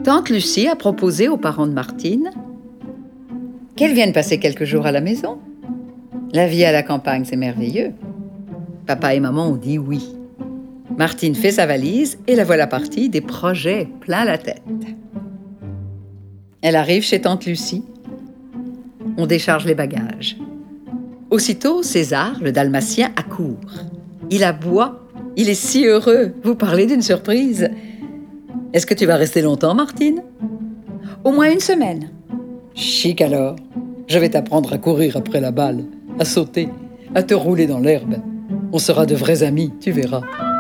Tante Lucie a proposé aux parents de Martine qu'elle vienne passer quelques jours à la maison. La vie à la campagne, c'est merveilleux. Papa et maman ont dit oui. Martine fait sa valise et la voilà partie, des projets plein la tête. Elle arrive chez Tante Lucie. On décharge les bagages. Aussitôt, César, le dalmatien, accourt. Il aboie. Il est si heureux. Vous parlez d'une surprise. Est-ce que tu vas rester longtemps, Martine? Au moins une semaine. Chic alors. Je vais t'apprendre à courir après la balle, à sauter, à te rouler dans l'herbe. On sera de vrais amis, tu verras.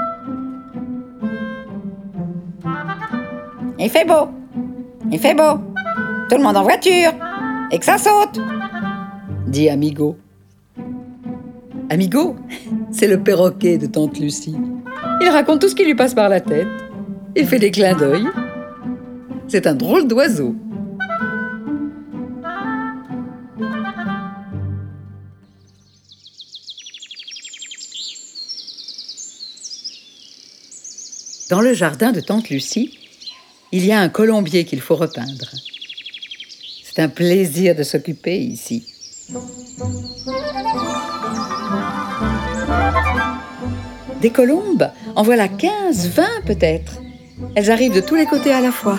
Il fait beau. Il fait beau. Tout le monde en voiture. Et que ça saute. Dit Amigo. Amigo, c'est le perroquet de Tante Lucie. Il raconte tout ce qui lui passe par la tête. Il fait des clins d'œil. C'est un drôle d'oiseau. Dans le jardin de Tante Lucie, il y a un colombier qu'il faut repeindre. C'est un plaisir de s'occuper ici. Des colombes, en voilà 15, 20 peut-être. Elles arrivent de tous les côtés à la fois.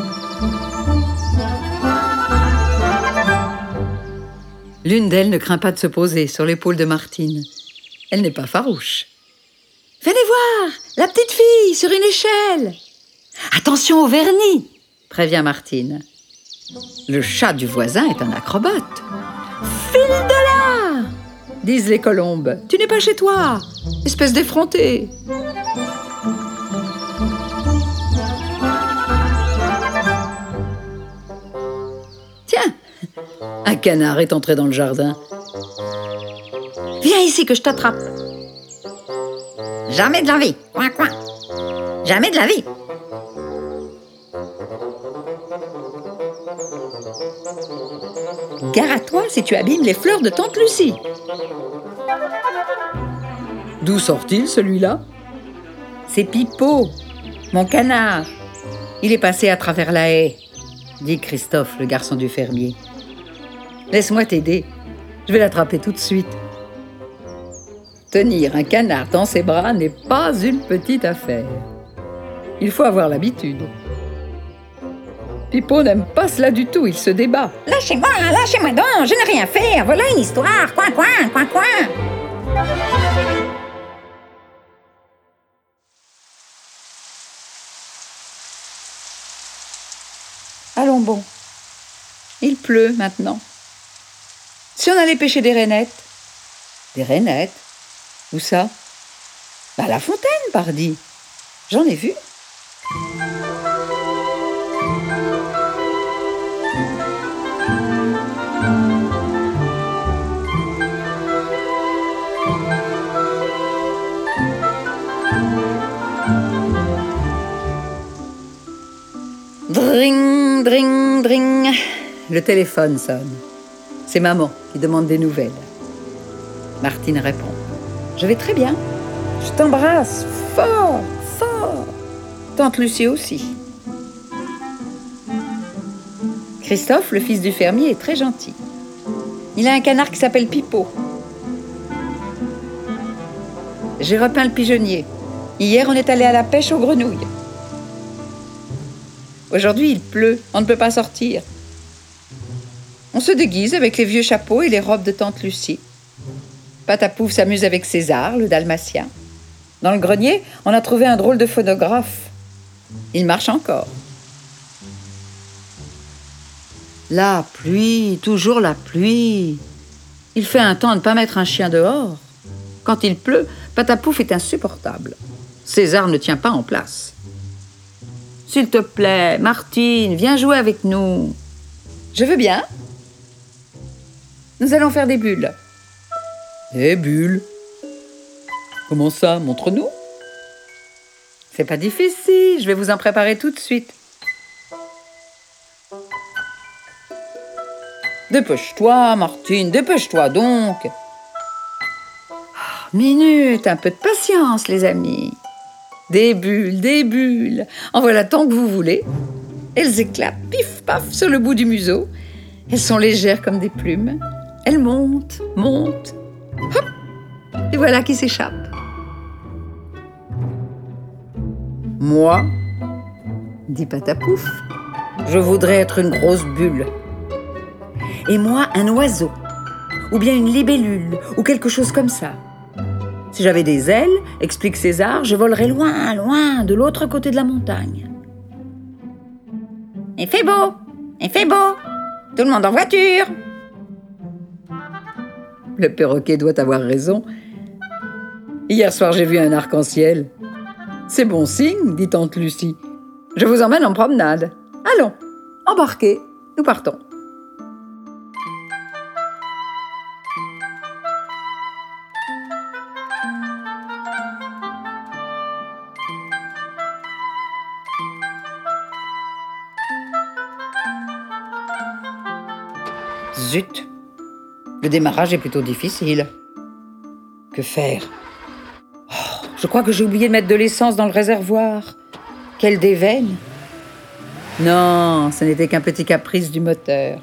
L'une d'elles ne craint pas de se poser sur l'épaule de Martine. Elle n'est pas farouche. « Venez voir, la petite fille, sur une échelle !»« Attention au vernis !» prévient Martine. Le chat du voisin est un acrobate. « File de là !» disent les colombes. « Tu n'es pas chez toi, espèce d'effronté !» Tiens, un canard est entré dans le jardin. « Viens ici que je t'attrape !» Jamais de la vie. Coin, coin. Jamais de la vie. Gare à toi si tu abîmes les fleurs de Tante Lucie. D'où sort-il celui-là? C'est Pipo, mon canard. Il est passé à travers la haie, dit Christophe, le garçon du fermier. Laisse-moi t'aider, je vais l'attraper tout de suite. Tenir un canard dans ses bras n'est pas une petite affaire. Il faut avoir l'habitude. Pipo n'aime pas cela du tout, il se débat. Lâchez-moi donc, je n'ai rien fait. Voilà une histoire. Coin, coin, coin, coin. Allons bon. Il pleut maintenant. Si on allait pêcher des rainettes? Des rainettes? Où ça? À la fontaine, pardi. J'en ai vu. Dring, dring, dring. Le téléphone sonne. C'est maman qui demande des nouvelles. Martine répond. Je vais très bien. Je t'embrasse fort, fort. Tante Lucie aussi. Christophe, le fils du fermier, est très gentil. Il a un canard qui s'appelle Pipo. J'ai repeint le pigeonnier. Hier, on est allé à la pêche aux grenouilles. Aujourd'hui, il pleut, on ne peut pas sortir. On se déguise avec les vieux chapeaux et les robes de Tante Lucie. Patapouf s'amuse avec César, le dalmatien. Dans le grenier, on a trouvé un drôle de phonographe. Il marche encore. La pluie, toujours la pluie. Il fait un temps à ne pas mettre un chien dehors. Quand il pleut, Patapouf est insupportable. César ne tient pas en place. « S'il te plaît, Martine, viens jouer avec nous. »« Je veux bien. Nous allons faire des bulles. » Des bulles? Comment ça? Montre-nous. C'est pas difficile, je vais vous en préparer tout de suite. Dépêche-toi, Martine, dépêche-toi donc. Minute, un peu de patience, les amis. Des bulles, en voilà tant que vous voulez. Elles éclatent, pif, paf, sur le bout du museau. Elles sont légères comme des plumes. Elles montent, montent, hop, et voilà qui s'échappe. Moi, dit Patapouf, je voudrais être une grosse bulle. Et moi, un oiseau, ou bien une libellule, ou quelque chose comme ça. Si j'avais des ailes, explique César, je volerais loin, loin, de l'autre côté de la montagne. Il fait beau, il fait beau. Tout le monde en voiture. Le perroquet doit avoir raison. Hier soir, j'ai vu un arc-en-ciel. C'est bon signe, dit tante Lucie. Je vous emmène en promenade. Allons, embarquez, nous partons. Zut, le démarrage est plutôt difficile. Que faire ? Oh, je crois que j'ai oublié de mettre de l'essence dans le réservoir. Quelle déveine ! Non, ce n'était qu'un petit caprice du moteur.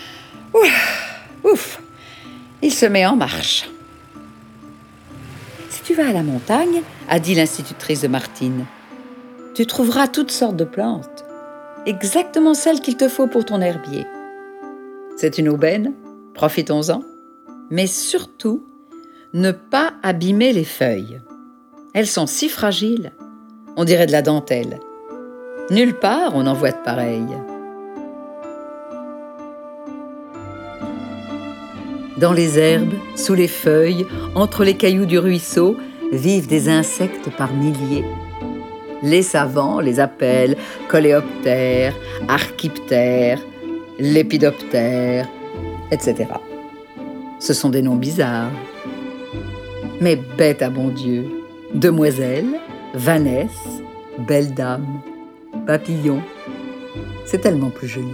Ouf, il se met en marche. Si tu vas à la montagne, a dit l'institutrice de Martine, tu trouveras toutes sortes de plantes, exactement celles qu'il te faut pour ton herbier. C'est une aubaine, profitons-en, mais surtout, ne pas abîmer les feuilles. Elles sont si fragiles, on dirait de la dentelle. Nulle part on en voit de pareilles. Dans les herbes, sous les feuilles, entre les cailloux du ruisseau, vivent des insectes par milliers. Les savants les appellent coléoptères, archyptères, lépidoptères, etc. Ce sont des noms bizarres. Mais bête à bon Dieu, demoiselle, vanesse, belle dame, papillon, c'est tellement plus joli.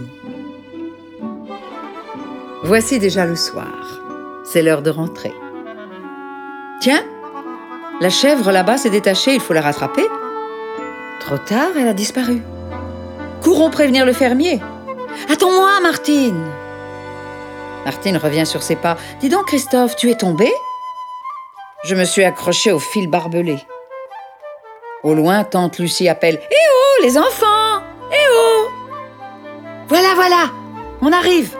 Voici déjà le soir, c'est l'heure de rentrer. Tiens, la chèvre là-bas s'est détachée, il faut la rattraper. Trop tard, elle a disparu. Courons prévenir le fermier. Attends-moi, Martine. Martine revient sur ses pas. Dis donc, Christophe, tu es tombé ? Je me suis accrochée au fil barbelé. Au loin, tante Lucie appelle. Eh oh, les enfants! Eh oh! Voilà, on arrive.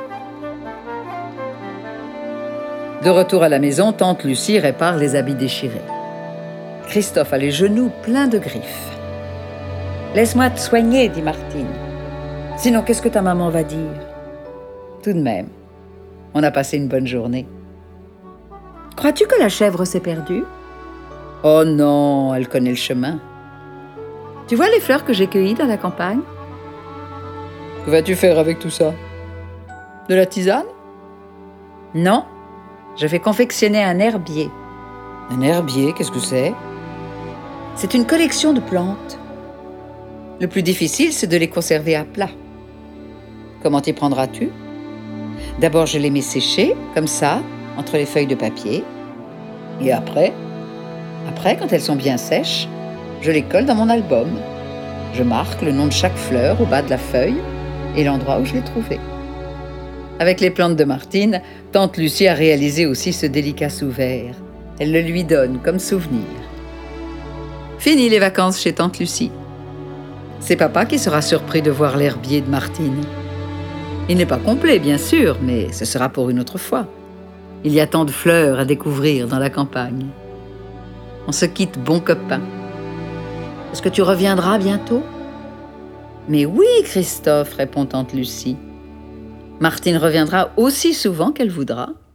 De retour à la maison, tante Lucie répare les habits déchirés. Christophe a les genoux pleins de griffes. Laisse-moi te soigner, dit Martine. Sinon, qu'est-ce que ta maman va dire ? Tout de même, on a passé une bonne journée. Crois-tu que la chèvre s'est perdue ? Oh non, elle connaît le chemin. Tu vois les fleurs que j'ai cueillies dans la campagne ? Que vas-tu faire avec tout ça ? De la tisane ? Non, je vais confectionner un herbier. Un herbier, qu'est-ce que c'est ? C'est une collection de plantes. Le plus difficile, c'est de les conserver à plat. Comment t'y prendras-tu ? D'abord, je les mets sécher, comme ça, entre les feuilles de papier. Et après, quand elles sont bien sèches, je les colle dans mon album. Je marque le nom de chaque fleur au bas de la feuille et l'endroit où je l'ai trouvée. Avec les plantes de Martine, tante Lucie a réalisé aussi ce délicat sous-verre. Elle le lui donne comme souvenir. Fini les vacances chez tante Lucie. C'est papa qui sera surpris de voir l'herbier de Martine. Il n'est pas complet, bien sûr, mais ce sera pour une autre fois. Il y a tant de fleurs à découvrir dans la campagne. On se quitte bon copain. Est-ce que tu reviendras bientôt ? Mais oui, Christophe, répond tante Lucie. Martine reviendra aussi souvent qu'elle voudra.